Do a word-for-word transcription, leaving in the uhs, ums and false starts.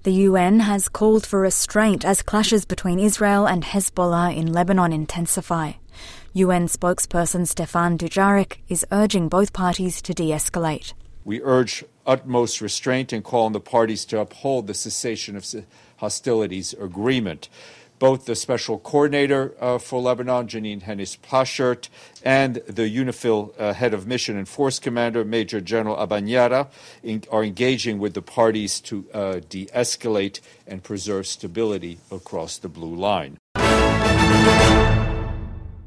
The U N has called for restraint as clashes between Israel and Hezbollah in Lebanon intensify. U N spokesperson Stefan Dujarric is urging both parties to de-escalate. We urge utmost restraint and call on the parties to uphold the cessation of hostilities agreement. Both the Special Coordinator uh, for Lebanon, Janine Hennis-Plasschaert, and the UNIFIL uh, Head of Mission and Force Commander, Major General Abanyara, in, are engaging with the parties to uh, de-escalate and preserve stability across the Blue Line.